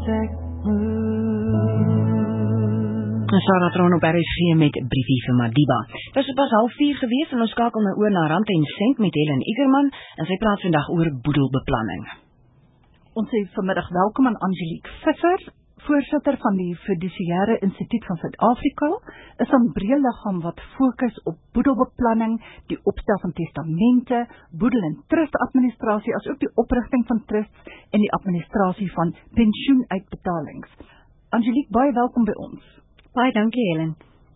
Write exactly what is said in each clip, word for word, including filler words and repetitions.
ek moet. Sarah Tron op R S V met briefie vir Madiba. Dit is pas half vier gewees en ons skakel nou oor na Rand en Sent met Helen Igerman en sy praat vandag oor boedelbeplanning. Ons sê vanmiddag welkom aan Angelique Visser, voorsitter van die Fiduciëre Instituut van Suid-Afrika, is 'n breë liggaam wat fokus op boedelbeplanning, die opstel van testamente, boedel- en trustadministrasie, asook die oprigting van trusts en die administrasie van pensioenuitbetalings. Angelique, baie welkom by ons. Baie dankie, Helen.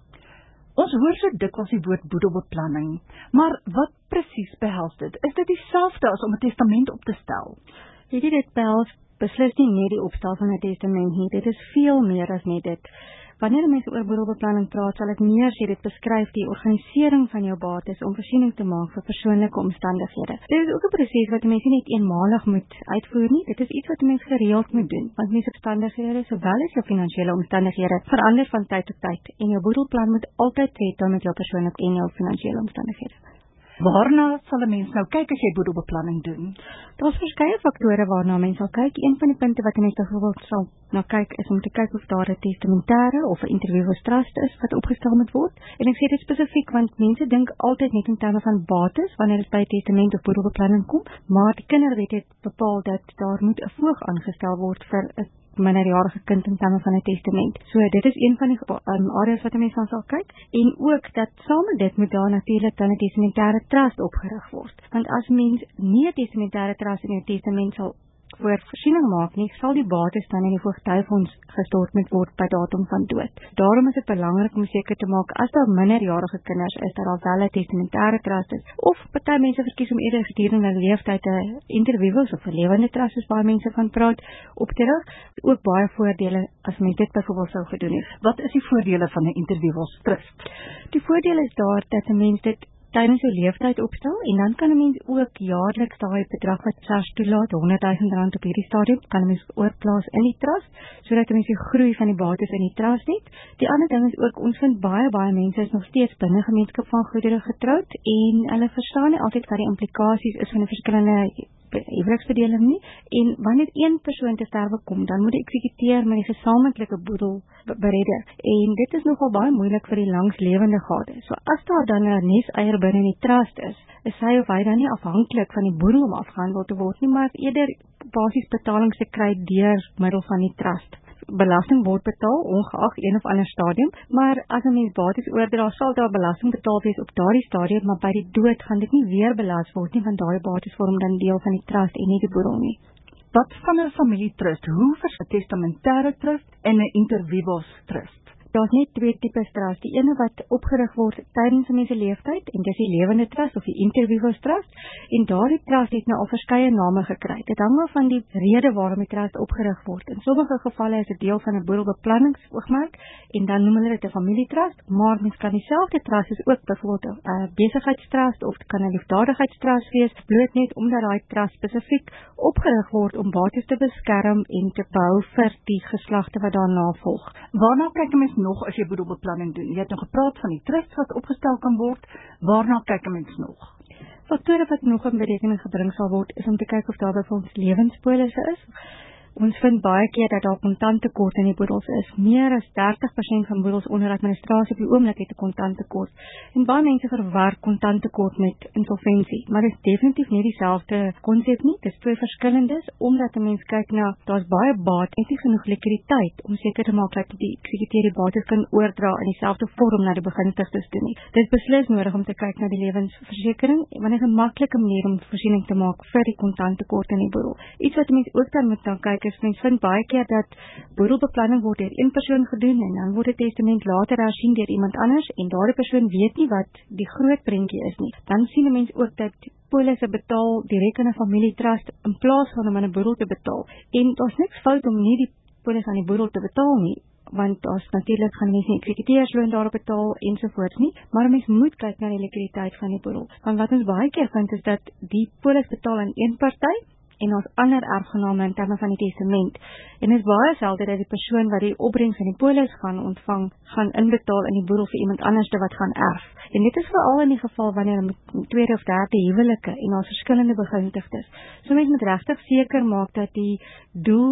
Ons hoor so dikwels die woord boedelbeplanning, maar wat presies behels dit? Is dit dieselfde as om 'n testament op te stel? Weet jy, dit behels beslis nie net die opstel van 'n testament nie, dit is veel meer as net dit. Wanneer mense oor boedelbeplanning praat, sal ek meer sê dit beskryf die organisering van jou bates om voorsiening te maak vir persoonlike omstandighede. Dit is ook 'n proses wat mense nie net eenmalig moet uitvoer nie, dit is iets wat mense gereeld moet doen, want mense omstandighede, sowel as jou finansiële omstandighede, verander van tyd tot tyd, en jou boedelplan moet altyd tred met jou persoonlike en jou finansiële omstandighede. Waarna sal 'n mens nou kyk as jy boedelbeplanning doen? Daar's verskeie faktore waarna mens sal kyk. Een van die punte wat 'n mens byvoorbeeld sal na kyk is om te kyk of daar 'n testamentêre of 'n interviews trust is wat opgestel moet word. En ek sê dit spesifiek want mense dink altyd net in terme van bates wanneer dit by testament of boedelbeplanning kom, maar die kinderwet het bepaal dat daar moet 'n voog aangestel word vir 'n minderjarige kind in terme van 'n testament. So dit is een van die um, areas wat 'n mens aan sal kyk, en ook dat saam met dit moet daar natuurlik dan 'n testamentêre trust opgerig word. Want as mens nie 'n testamentêre trust in jou testament sal voor voorsiening maak nie, sal die bates dan in die voogtyfonds gestort moet word by datum van dood. Daarom is dit belangrik om seker te maak as daar minderjarige kinders is, dat daar wel 'n testamentêre trust is, of party mense verkies om eerder gedurende hulle leeftyd 'n interviews of 'n lewende trust, soos baie mense van praat, op te rig. Ook baie voordele as mens dit byvoorbeeld sou gedoen het. Wat is die voordele van 'n interviews trust? Die voordeel is daar dat 'n mens dit tydens jou leeftyd opstel, en dan kan 'n mens ook jaarliks daai bedrag wat SARS toelaat, honderdduisend rand op hierdie stadium, kan 'n mens oorplaas in die trust, sodat 'n mens die groei van die bates in die trust het. Die ander ding is ook, ons vind baie, baie mense is nog steeds binne gemeenskap van goedere getroud, en hulle verstaan nie altyd wat die implikasies is van die verskillende huweliksbedeling nie, en wanneer een persoon te sterwe kom, dan moet die eksekuteur met die gesamentlike boedel beredder, en dit is nogal baie moeilik vir die langslewende gade. So as daar dan 'n neseier binne die trust is, is hy of hy dan nie afhanklik van die boedel om afgehandel te word nie, maar eerder basies betalings te kry deur middel van die trust. Belasting word betaal, ongeag een of ander stadium, maar as 'n mens bates oordra, sal daar belasting betaal wees op daardie stadium, maar by die dood gaan dit nie weer belas word nie, want daardie bates vorm dan deel van die trust en nie die boedel nie. Wat van 'n familietrust? Hoe vers 'n testamentêre trust en 'n interviews trust? Daar's net twee tipes trust. Die ene wat opgerig word tydens 'n mens se leeftyd, en dis die lewende trust of die interviews trust, en daardie trust het nou al verskeie name gekry. Dit hang af van die rede waarom die trust opgerig word. In sommige gevalle is dit deel van 'n boedelbeplanningsoogmerk, en dan noem hulle dit 'n familietrust, maar mens kan dieselfde trust is ook byvoorbeeld 'n uh, besigheidstrust of dit kan 'n liefdadigheidstrust wees, bloot net omdat daai trust spesifiek opgerig word om bates te beskerm en te bou vir die geslagte wat daarna volg. Waarna kyk 'n mens nog as jy boedelbeplanning doen? Jy het nou gepraat van die trust wat opgestel kan word. Waarna kyk 'n mens nog? Faktore wat nog in berekening gebring sal word, is om te kyk of daar byvoorbeeld lewenspolisse is. Ons vind baie keer dat daar kontanttekort in die boedels is. Meer as dertig persent van boedels onder administrasie op die oomblik het 'n kontanttekort. En baie mense verwar kontanttekort met insolventie, maar dit is definitief nie dieselfde konsep nie. Dit is twee verskillendes, omdat 'n mens kyk na, daar's baie baat en nie genoeg likwiditeit om seker te maak dat die eksekuteur die bates kan oordra in dieselfde vorm na die begunstigdes toe nie. Dit is beslis nodig om te kyk na die lewensversekering, want dit is 'n maklike manier om voorsiening te maak vir die kontanttekort in die boedel. Iets wat 'n mens ook dan moet dan kyk is, mens vind baie keer dat boedelbeplanning word deur een persoon gedoen, en dan word die testament later hersien deur iemand anders, en daardie persoon weet nie wat die groot prentjie is nie. Dan sien 'n mens ook dat polisse betaal direk in 'n familietrust in plaas van om aan 'n boedel te betaal. En daar's niks fout om nie die polis aan die boedel te betaal nie, want daar's natuurlik gaan mense nie eksekuteursloon daarop betaal ensovoorts nie, maar mens moet kyk na die likwiditeit van die boedel. Want wat ons baie keer vind is dat die polis betaal aan een party en ons ander erfgename in terme van die testament. En dit is baie selde dat die persoon wat die opbrengs van die polis gaan ontvang, gaan inbetaal in die boedel vir iemand anders wat gaan erf. En dit is veral in die geval wanneer met tweede of derde huwelike en ons verskillende begunstigdes. So mens moet regtig seker maak dat die doel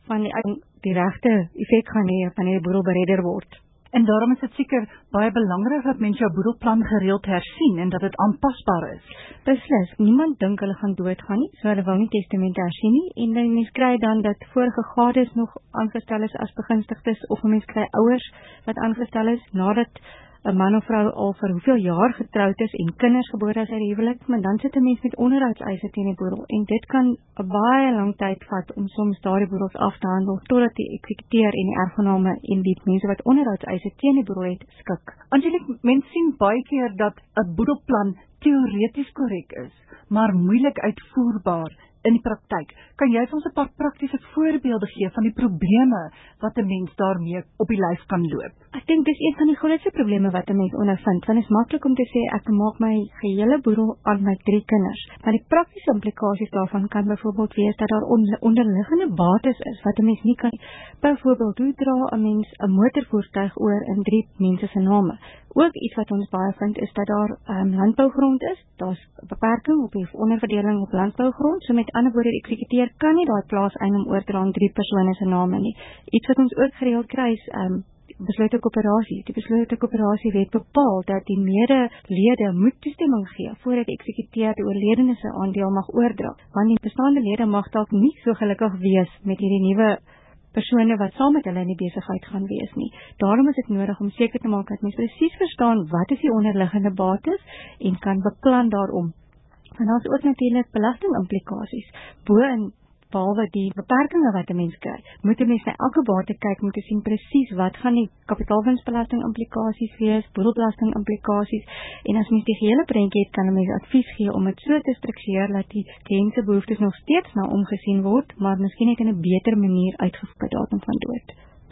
van die, die regte effek gaan hê wanneer die boedel beredder word. En daarom is dit seker baie belangrik dat mens jou boedelplan gereeld hersien en dat dit aanpasbaar is. Beslis, niemand dink hulle gaan doodgaan nie, so hulle wil nie testamente hersien nie, en dan mens kry dan dat vorige gades nog aangestel is as begunstigdes, of mens kry ouers wat aangestel is, nadat 'n man of vrou al vir hoeveel jaar getroud is en kinders gebore is uit die huwelik, maar dan sit 'n mens met onderhoudseise teen die boedel, en dit kan 'n baie lang tyd vat om soms daardie boedels af te handel, totdat die eksekuteur en die erfgename en die mense wat onderhoudseise teen die boedel het, skik. Angelique, mens sien baie keer dat 'n boedelplan teoreties korrek is, maar moeilik uitvoerbaar in die praktyk. Kan jy vir ons 'n paar praktiese voorbeelde gee van die probleme wat 'n mens daarmee op die lyf kan loop? Ek dink dis een van die grootste probleme wat 'n mens ondervind, want dit is maklik om te sê ek maak my gehele boedel aan my drie kinders, maar die praktiese implikasies daarvan kan byvoorbeeld wees dat daar on, onderliggende bates is wat 'n mens nie kan. Byvoorbeeld, hoe dra 'n mens 'n motorvoertuig oor in drie mense se name? Ook iets wat ons baie vind is dat daar um, landbougrond is, daar's beperking op die onderverdeling op landbougrond, so met ander woorde, die eksekuteur kan nie daai plaaseiendom oordra aan drie persone se name nie. Iets wat ons ook gereeld kry is um, besluite koöperasie. Die besluite koöperasie wet bepaal dat die medelede moet toestemming gee voordat die eksekuteur die oorledene se aandeel mag oordra, want die bestaande lede mag dalk nie so gelukkig wees met hierdie nuwe persone wat saam met hulle in die besigheid gaan wees nie. Daarom is dit nodig om seker te maak dat mens presies verstaan wat is die onderliggende bates en kan beplan daarom. En daar is ook natuurlik belastingimplikasies. Bo en behalwe die beperkings wat 'n mens kry, moet 'n mens na elke bate kyk om te sien presies wat gaan die kapitaalwinsbelasting implikasies wees, boedelbelasting implikasies, en as mens die gehele prentjie het, kan 'n mens advies gee om dit so te struktureer dat die kliënt se behoeftes nog steeds na omgesien word, maar miskien net in 'n beter manier uitgevoer datum van dood.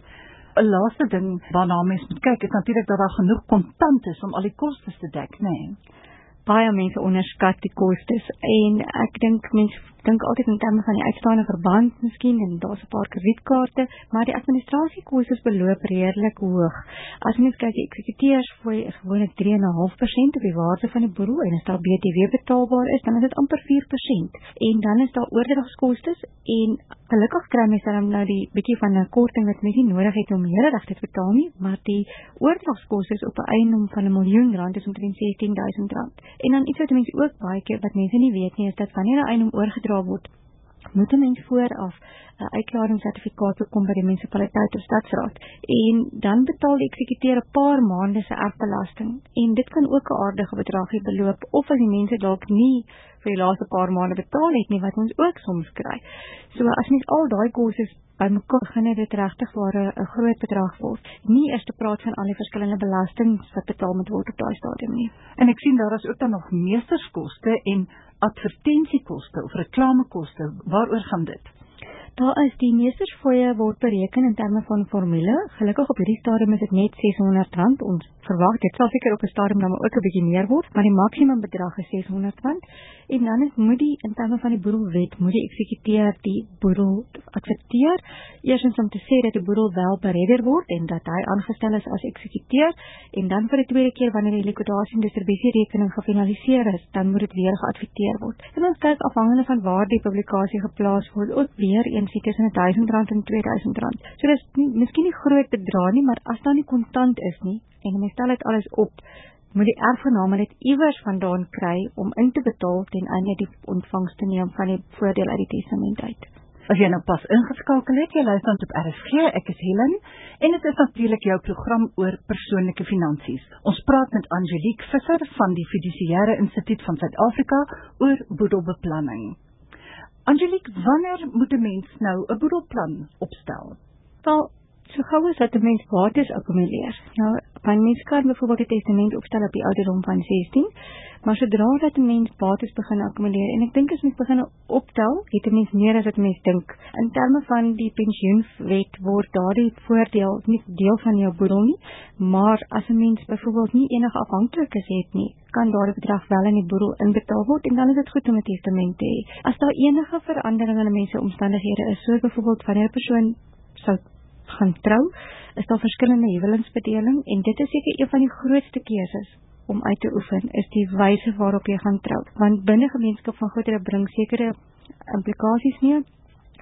'n Laaste ding waarna mens moet kyk is natuurlik dat daar genoeg kontant is om al die kostes te dek, né? Nee. Baie mense onderskat die kostes, en ek dink mense dink altyd in terme van die uitstaande verband miskien, en daar's 'n paar kredietkaarte, maar die administrasiekostes beloop redelik hoog. As mens kyk, die eksekuteursfooi is gewoonlik drie komma vyf persent op die waarde van die boedel, en as daar B T W betaalbaar is, dan is dit amper vier persent. En dan is daar oordragskostes, en gelukkig kry mens dan nou die bietjie van 'n korting wat mens nie nodig het om hele dag te betaal nie, maar die oordragskostes op 'n eiendom van 'n miljoen rand is omtrent sestien duisend rand. En dan iets wat mense ook baie keer wat mense nie weet nie, is dat wanneer 'n eiendom oorgedra word, moet 'n mens vooraf 'n uitklaringssertifikaat bekom by die munisipaliteit of stadsraad, en dan betaal die eksekuteur 'n paar maande se erfbelasting, en dit kan ook 'n aardige bedragie beloop, of as die mense dalk nie vir die laaste paar maande betaal het nie, wat ons ook soms kry. So as mens al daai kostes bymekaar begin dit regtig waar 'n groot bedrag word. Nie eers te praat van al die verskillende belastings wat betaal moet word op daai stadium nie. En ek sien daar is ook dan nog meesterskoste en advertensiekoste of reklamekoste. Waaroor gaan dit? Daar is die meestersfooie word bereken in terme van formule. Gelukkig op hierdie stadium is dit net seshonderd rand. Ons verwag dit sal seker op 'n stadium dan ook 'n bietjie meer word, maar die maksimum bedrag is seshonderd rand. En dan is moet die in terme van die boedelwet moet die eksekuteur die boedel adverteer. Eerstens om te sê dat die boedel wel beredder word en dat hy aangestel is as eksekuteur, en dan vir die tweede keer wanneer die likwidasie en distribusierekening gefinaliseer is, dan moet dit weer geadverteer word. En ons kyk afhangende van waar die publikasie geplaas word, ook weer eens tussen duisend rand en tweeduisend rand. So dis nie, miskien nie groot bedrag nie, maar as daar nie kontant is nie, en mens stel dit alles op, moet die erfgename dit iewers vandaan kry om in te betaal ten einde die ontvangs te neem van die voordeel uit die testament uit. As jy nou pas ingeskakel het, jy luister op R S G, ek is Helen, en dit is natuurlijk jou program oor persoonlike finansies. Ons praat met Angelique Visser van die Fiduciaire Instituut van Suid-Afrika oor boedelbeplanning. Angelique, wanneer moet 'n mens nou 'n boedelplan opstel? Wel, so gou as wat 'n mens bates akkumuleer. Nou, 'n mens kan byvoorbeeld 'n testament opstel op die ouderdom van sestien, maar sodra dat 'n mens bates begin akkumuleer, en ek dink as mens begin optel, het 'n mens meer as wat 'n mens dink. In terme van die pensioenwet word daardie voordeel nie deel van jou boedel nie, maar as 'n mens byvoorbeeld nie enige afhanklikes het nie, kan daardie bedrag wel in die boedel inbetaal word, en dan is dit goed om 'n testament te hê. As daar enige verandering in 'n mens se omstandighede is, soos byvoorbeeld wanneer 'n persoon sou gaan trou, is daar verskillende huweliksbedeling, en dit is seker een van die grootste keuses om uit te oefen, is die wyse waarop jy gaan trou. Want binne gemeenskap van goedere bring sekere implikasies mee,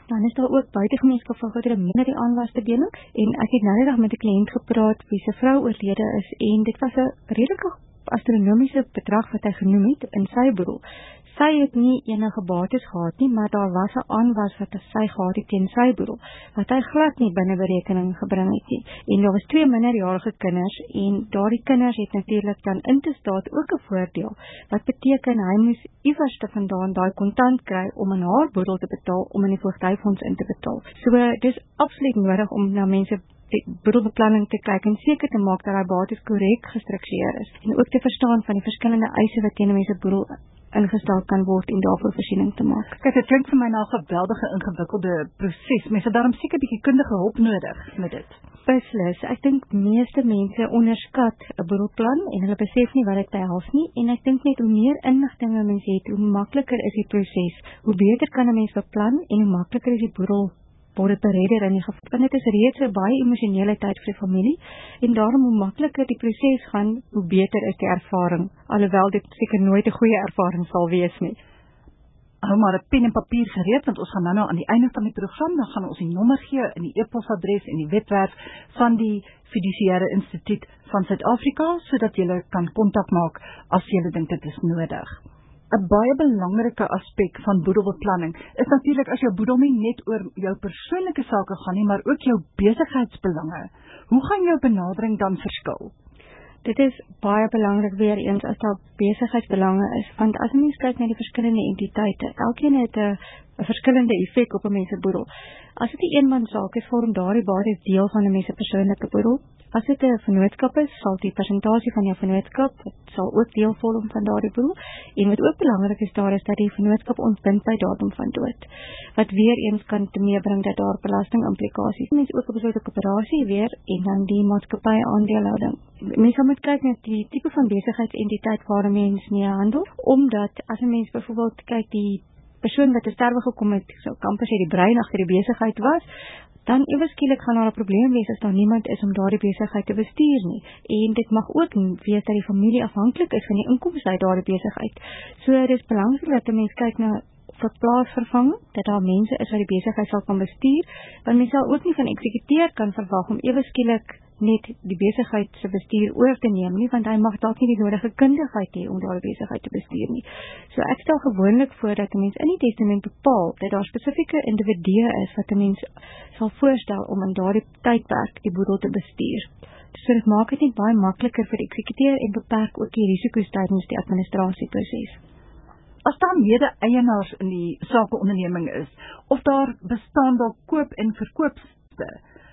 Dan is daar ook buitegemeenskap goedere minder die aanwasbediening en ek het nou net met 'n kliënt gepraat wie se vrou oorlede is en dit was 'n redelike astronomiese bedrag wat hy genoem het in sy boedel. Sy het nie enige bates gehad nie, maar daar was 'n aanwas wat sy gehad het teen sy boedel, wat hy glad nie binne berekening gebring het nie. En daar was twee minderjarige kinders en daardie kinders het natuurlik dan in te staat ook 'n voordeel, wat beteken hy moes iewers te vandaan daai kontant kry om in haar boedel te betaal, om in die voogdyfonds in te betaal. So dis absoluut nodig om na mense die boedelbeplanning te kyk en seker te maak dat daai bates korrek gestruktureer is en ook te verstaan van die verskillende eise wat teen 'n mens se boedel ingestel kan word en daarvoor voorsiening te maak. Kyk, dit klink vir my na 'n geweldige ingewikkelde proses. Mense het daarom seker 'n bietjie kundige hulp nodig met dit. Beslis, ek dink meeste mense onderskat 'n boedelplan en hulle besef nie wat dit behels nie en ek dink net hoe meer inligting 'n mens het, hoe makliker is die proses. Hoe beter kan 'n mens beplan en hoe makliker is die boedel word dit beredder in die geval. Want dit is reeds 'n baie emosionele tyd vir die familie en daarom hoe makliker die proses gaan, hoe beter is die ervaring, alhoewel dit seker nooit 'n goeie ervaring sal wees nie. Hou maar 'n pen en papier gereed, want ons gaan nou nou aan die einde van die program, dan gaan ons die nommer gee in die e-posadres en die webwerf van die Fiduciëre Instituut van Suid-Afrika, sodat julle kan kontak maak as julle dink dit is nodig. 'n Baie belangrike aspek van boedelbeplanning is natuurlik as jou boedel nie net oor jou persoonlike sake gaan nie, maar ook jou besigheidsbelange. Hoe gaan jou benadering dan verskil? Dit is baie belangrik weer eens as daar besigheidsbelange is, want as mens kyk na die verskillende entiteite, elkeen het 'n 'n verskillende effek op 'n mens se boedel. As dit 'n eenmansaak is, vorm daardie bates deel van 'n mens se persoonlike boedel. As dit 'n vennootskap is, sal die persentasie van jou vennootskap sal ook deel vorm van daardie boedel. En wat ook belangrik is daar is dat die vennootskap ontbind by datum van dood. Wat weer eens kan te meebring dat daar belastingimplikasies. Mens ook 'n besluit koöperasie weer en dan die maatskappy aandelehouding. Mens moet kyk na die tipe van besigheidsentiteit waar 'n mens mee handel, omdat as 'n mens byvoorbeeld kyk die persoon wat te sterwe gekom het, sou amper sê die brein agter die besigheid was, dan ewe skielik gaan daar 'n probleem wees as daar niemand is om daardie besigheid te bestuur nie. En dit mag ook wees dat die familie afhanklik is van die inkomste uit daardie besigheid. So dit is belangrik dat 'n mens kyk na vir plaasvervanging, dat daar mense is wat die besigheid sal kan bestuur, want mens sal ook nie van eksekuteur kan verwag om ewe skielik net die besigheid se bestuur oor te neem nie, want hy mag dalk nie die nodige kundigheid hê om daardie besigheid te bestuur nie. So ek stel gewoonlik voor dat 'n mens in die testament bepaal dat daar spesifieke individue is wat 'n mens sal voorstel om in daardie tydperk die boedel te bestuur. So dit maak dit net baie makliker vir die eksekuteur en beperk ook die risiko's tydens die administrasieproses. As daar mede-eienaars in die sakeonderneming is, of daar bestaan daar koop- en verkoopste,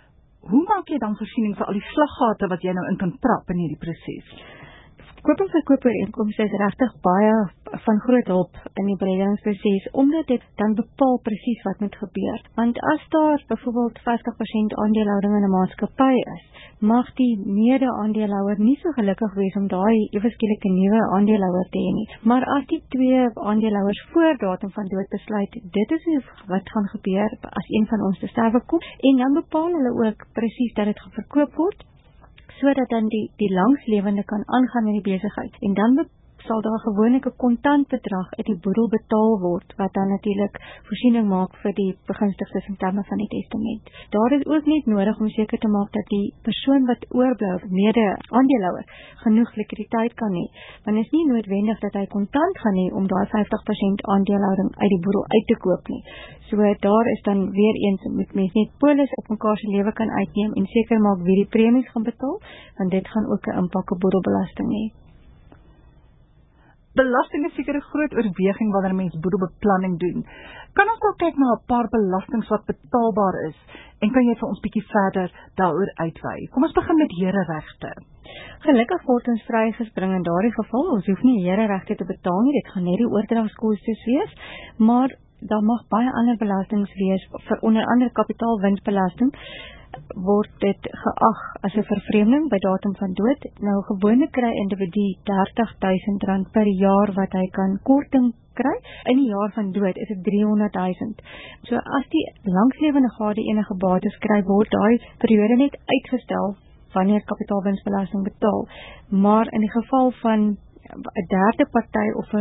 hoe maak jy dan voorsiening vir al die slaggate wat jy nou in kan trap in hierdie proses? Koop en verkoop ooreenkomste is regtig baie van groot hulp in die bereddingsproses, omdat dit dan bepaal presies wat moet gebeur. Want as daar byvoorbeeld vyftig persent aandelehouding in 'n maatskappy is, mag die mede-aandeelhouer nie so gelukkig wees om daai ewe skielik 'n nuwe aandeelhouer te hê nie. Maar as die twee aandeelhouers voor datum van dood besluit, dit is wat gaan gebeur as een van ons te sterwe kom, en dan bepaal hulle ook presies dat dit gaan verkoop word, sodat dan die, die langslewende kan aangaan met die besigheid. En dan be, sal daar gewoonlik 'n kontantbedrag uit die boedel betaal word, wat dan natuurlik voorsiening maak vir die begunstigdes in terme van die testament. Daar is ook net nodig om seker te maak dat die persoon wat oorbly, mede aandeelhouer, genoeg likwiditeit kan hê. Want dit is nie noodwendig dat hy kontant gaan hê om daai vyftig persent aandelehouding uit die boedel uit te koop nie. So daar is dan weer eens moet mens net polis op mekaar se lewe kan uitneem en seker maak wie die premies gaan betaal, want dit gaan ook 'n impak op boedelbelasting hê. Belasting is seker 'n groot oorweging wanneer mens boedelbeplanning doen. Kan ons nou kyk na 'n paar belastings wat betaalbaar is en kan jy vir ons bietjie verder daaroor uitwy? Kom ons begin met hereregte. Gelukkig word ons vrygespring in daardie geval. Ons hoef nie hereregte te betaal nie, dit gaan net die oordragskostes wees, maar daar mag baie ander belastings wees, vir onder andere kapitaalwinsbelasting word dit geag as 'n vervreemding by datum van dood. Nou gewoonlik kry individu dertig duisend rand per jaar wat hy kan korting kry. In die jaar van dood is dit driehonderd duisend. So as die langslewende gade enige bates kry, word daai periode net uitgestel wanneer kapitaalwinsbelasting betaal. Maar in die geval van 'n derde party of 'n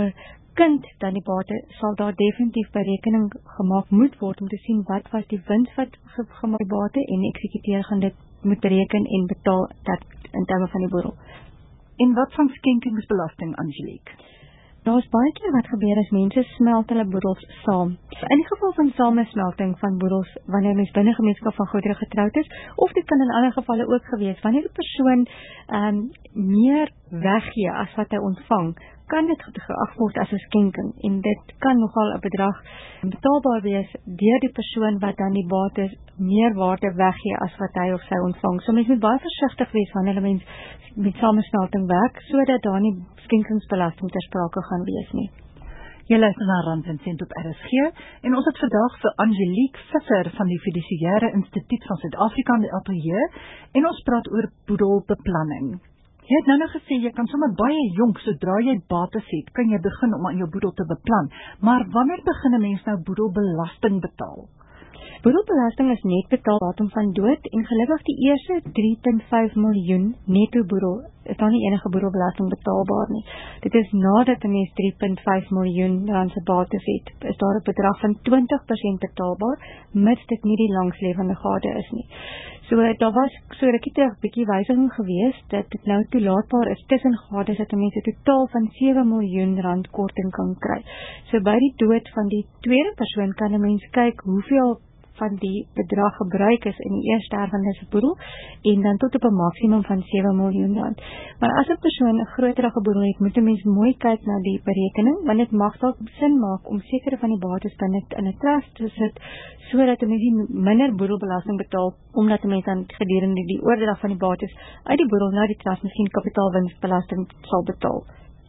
kind dan die bate, sal daar definitief berekening gemaak moet word om te sien wat was die wins wat gemaak die bate en die eksekuteur gaan dit moet bereken en betaal dat in terme van die boedel. En wat van skenkingsbelasting, Angelique? Daar is baie keer wat gebeur as mense smelt hulle boedels saam. In die geval van samesmelting van boedels, wanneer mens binne gemeenskap van goedere getroud is, of dit kan in ander gevalle ook gewees, wanneer die persoon um, meer weggee as wat hy ontvang, kan dit geag word as 'n skenking en dit kan nogal 'n bedrag betaalbaar wees deur die persoon wat dan die bates meer waarde weggee as wat hy of sy ontvang. So mens moet baie versigtig wees wanneer 'n mens met samesmelting werk, sodat daar nie skenkingsbelasting ter sprake gaan wees nie. Jy luister na Rand en Sent op R S G en ons het vandag vir Angelique Visser van die Fidusiëre Instituut van Suid-Afrika in die ateljee en ons praat oor boedelbeplanning. Jy het nou nou gesê, jy kan sommer baie jonk, sodra jy bates het, kan jy begin om aan jou boedel te beplan. Maar wanneer begin 'n mens nou boedelbelasting betaal? Boedelbelasting is net betaal datum van dood en gelukkig die eerste drie komma vyf miljoen netto boedel is daar nie enige boedelbelasting betaalbaar nie. Dit is nadat 'n mens drie komma vyf miljoen rand se bates het, is daar 'n bedrag van twintig persent betaalbaar, mits dit nie die langslewende gade is nie. So daar was so rukkie terug 'n bietjie wysiging gewees dat dit nou toelaatbaar is tussen gades dat 'n mens 'n totaal van sewe miljoen rand korting kan kry. So by die dood van die tweede persoon kan 'n mens kyk hoeveel van die bedrag gebruik is in die eerste erfenis se boedel en dan tot op 'n maksimum van sewe miljoen rand. Maar as 'n persoon 'n groterige boedel het, moet 'n mens mooi kyk na die berekening, want dit mag dalk sin maak om sekere van die bates binne in 'n trust te sit sodat 'n mens nie minder boedelbelasting betaal omdat 'n mens dan gedurende die oordrag van die bates uit die boedel na die trust miskien kapitaalwinsbelasting sal betaal.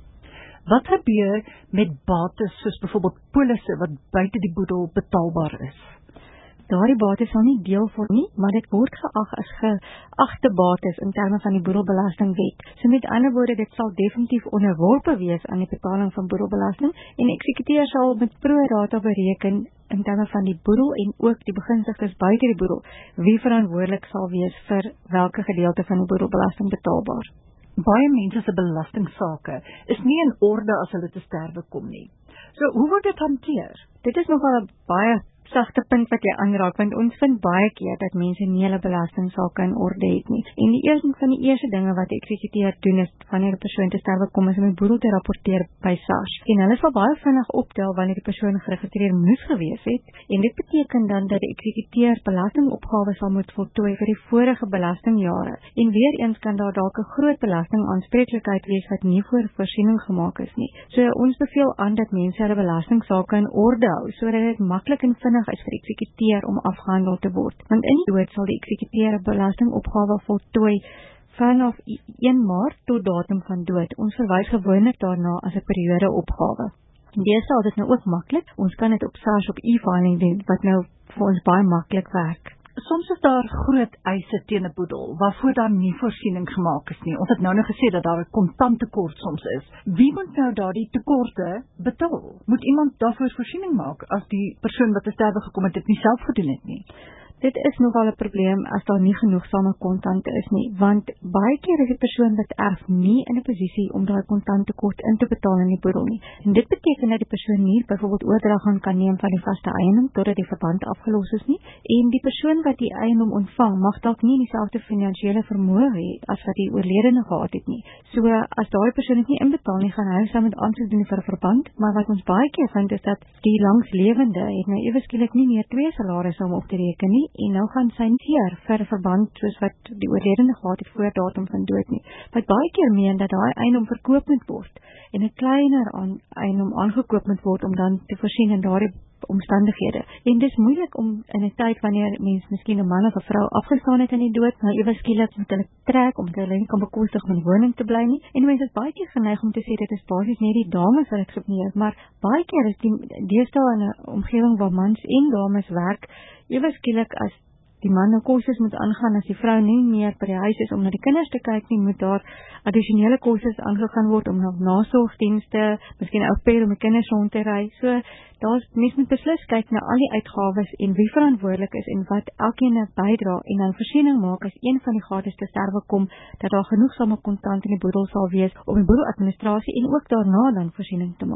Wat gebeur met bates soos byvoorbeeld polisse wat buite die boedel betaalbaar is? Daardie bates sal nie deel vorm nie, maar dit word geag as geagte bates in terme van die boedelbelastingwet. So met ander woorde, dit sal definitief onderworpe wees aan die betaling van boedelbelasting en die eksekuteur sal met pro rata bereken in terme van die boedel en ook die begunstigdes buite die boedel wie verantwoordelik sal wees vir welke gedeelte van die boedelbelasting betaalbaar. Baie mense se belastingsaake is nie in orde as hulle te sterwe kom nie. So hoe word dit hanteer? Dit is nogal 'n baie sagte punt wat jy aanraak, want ons vind baie keer dat mense nie hulle belastingsaake in orde het nie. En die eerste van die eerste dinge wat die eksekuteur doen is wanneer 'n persoon te sterwe kom is om die boedel te rapporteer by SARS. En hulle sal baie vinnig optel wanneer die persoon geregistreer moes gewees het en dit beteken dan dat die eksekuteur belastingopgawes sal moet voltooi vir die vorige belastingjare. En weer eens kan daar dalk 'n groot belastingaanspreeklikheid wees wat nie voor voorsiening gemaak is nie. So ons beveel aan dat mense hulle belastingsaake in orde hou sodat dit maklik en vinnig is vir die eksekuteur om afgehandel te word. Want in die dood sal die eksekuteur 'n belastingopgawe voltooi vanaf een Maart tot datum van dood. Ons verwys gewoonlik daarna as 'n periodeopgawe. En deesdae is dit nou ook maklik. Ons kan dit op SARS op e-filing doen wat nou vir ons baie maklik werk. Soms is daar groot eise teen 'n boedel waarvoor daar nie voorsiening gemaak is nie. Ons het nou nog gesê dat daar 'n kontanttekort soms is. Wie moet nou daardie tekorte betaal? Moet iemand daarvoor voorsiening maak as die persoon wat te sterwe gekom het dit nie self gedoen het nie? Dit is nogal 'n probleem as daar nie genoegsame kontante is nie, want baie keer is die persoon wat erf nie in 'n posisie om daai kontanttekort in te betaal in die boedel nie. En dit beteken dat die persoon nie byvoorbeeld oordrag gaan kan neem van die vaste eiendom totdat die verband afgelos is nie, en die persoon wat die eiendom ontvang mag dalk nie dieselfde finansiële vermoë hê as wat die oorledene gehad het nie. So as daai persoon dit nie inbetaal nie, gaan hy saam met aansoek doen vir 'n verband, maar wat ons baie keer vind is dat die langslewende het nou ewe skielik nie meer twee salarisse om op te reken nie, en nou gaan sy nie hier vir 'n verband soos wat die oorledene gehad het voor datum van dood nie. Wat baie keer meen dat daai eiendom verkoop moet word en 'n kleiner aan, eiendom aangekoop moet word om dan te voorsien in daardie omstandighede. En dis moeilik om in 'n tyd wanneer mens miskien 'n man of 'n vrou afgestaan het in die dood, nou ewe skielik moet hulle trek om hulle nie kan bekostig om in 'n woning te bly nie. En mense is baie keer geneig om te sê dit is basies net die dames wat dit gebeur, maar baie keer is die deesdae in 'n omgewing waar mans en dames werk, ewe skielik as die man nou kostes moet aangaan as die vrou nie meer by die huis is om na die kinders te kyk nie, moet daar addisionele kostes aangegaan word om na nasorgdienste, miskien 'n ou pair om die kinders rond te ry. So daar's mens moet beslis kyk na al die uitgawes en wie verantwoordelik is en wat elkeen 'n bydra en dan voorsiening maak as een van die gades te sterwe kom dat daar genoegsame kontant in die boedel sal wees om die boedeladministrasie en ook daarna dan voorsiening te maak.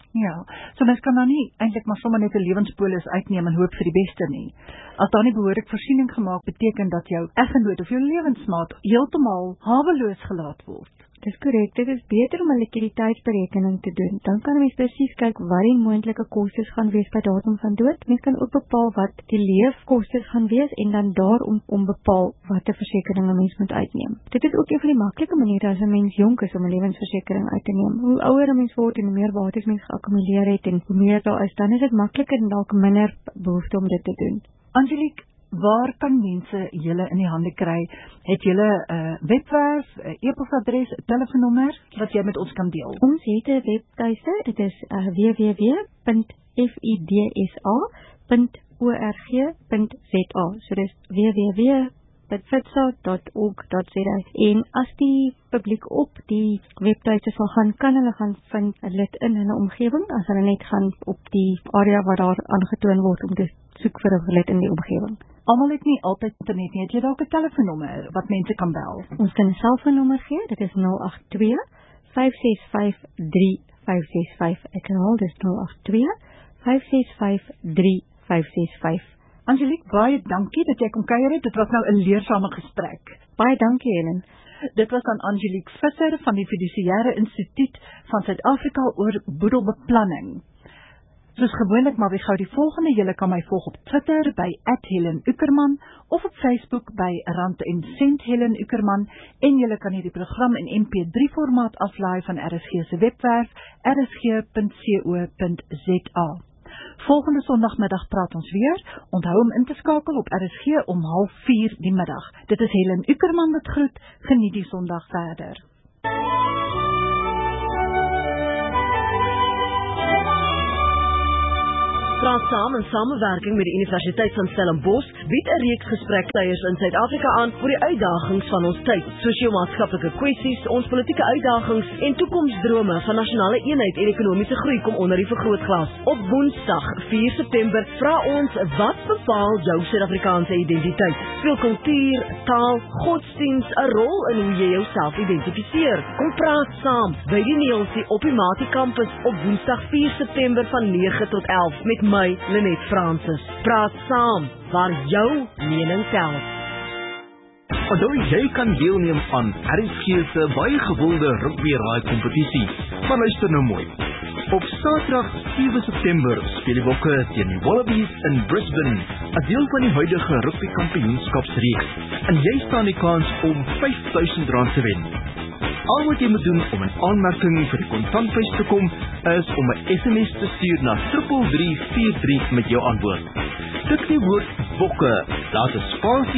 Ja, so mens kan dan nie eintlik maar sommer net 'n lewenspolis uitneem en hoop vir die beste nie. As daar nie behoorlik voorsiening gemaak beteken dat jou eggenoot of jou lewensmaat heeltemal haweloos gelaat word. Dis korrek, dit is beter om 'n likwiditeitsberekening te doen. Dan kan mens presies kyk wat die moontlike kostes gaan wees by datum van dood. Mens kan ook bepaal wat die leefkostes gaan wees en dan daarom om bepaal watter versekering 'n mens moet uitneem. Dit is ook een van die maklike maniere as 'n mens jonk is om 'n lewensversekering uit te neem. Hoe ouer 'n mens word en hoe meer bates mens geakkumuleer het en hoe meer daar is, dan is dit makliker en dalk minder behoefte om dit te doen. Angelique, waar kan mense julle in die hande kry? Het julle 'n uh, webwerf, 'n uh, e-posadres, 'n telefoonnommer wat jy met ons kan deel? Ons het 'n webtuiste, dit is uh, w w w punt fidsa punt org punt z a. So dis w w w punt fidsa punt org punt z a. En as die publiek op die webtuiste sal gaan, kan hulle gaan vind 'n lid in hulle omgewing, as hulle net gaan op die area waar daar aangetoon word om te soek vir 'n lid in die omgewing. Almal het nie altyd internet nie. Het jy dalk 'n telefoonnommer wat mense kan bel? Ons kan 'n selfoonnommer gee. Dit is nul agt twee vyf ses vyf drie vyf ses vyf. Ek herhaal, dis nul agt twee vyf ses vyf drie vyf ses vyf. Angelique, baie dankie dat jy kom kuier het. Dit was nou 'n leersame gesprek. Baie dankie, Helen. Dit was aan Angelique Visser van die Fiduciëre Instituut van Suid-Afrika oor boedelbeplanning. Soos gewoonlik, maar wie gou die volgende, julle kan my volg op Twitter by at Helen Uckerman of op Facebook by Rand en Sent Helen Uckerman, en julle kan hierdie program in M P drie formaat aflaai van R S G se webwerf r s g punt co punt z a. Volgende Sondagmiddag praat ons weer. Onthou om in te skakel op R S G om half vier die middag. Dit is Helen Uckerman wat groet. Geniet die Sondag verder. Praat saam in samewerking met die Universiteit van Stellenbosch bied 'n reeks gesprekleiers in Suid-Afrika aan oor die uitdagings van ons tyd, sosio-maatskaplike kwessies, ons politieke uitdagings en toekomsdrome van nasionale eenheid en ekonomiese groei kom onder die vergrootglas. Op Woensdag vier September vra ons, wat bepaal jou Suid-Afrikaanse identiteit? Speel kultuur, taal, godsdiens 'n rol in hoe jy jouself identifiseer? Kom praat saam by die Neelsie op die Mati kampus op Woensdag vier September van nege tot elf met my, Lenet Francis. Praat saam, waar jou mening tel. Onthou jy kan deelneem aan R S G se baie gewilde rugby-raai kompetisie. Maar luister nou mooi. Op Saterdag sewe September speel die Bokke teen die Wallabies in Brisbane, as deel van die huidige rugby-kampioenskapsreeks. En jy staan die kans om vyf duisend rand te wen. Al wat jy moet doen om 'n aanmerking vir die kontantprys te kom, is om 'n S M S te stuur na drie drie vier drie met jou antwoord. Tik die woord Bokke, laat 'n spasie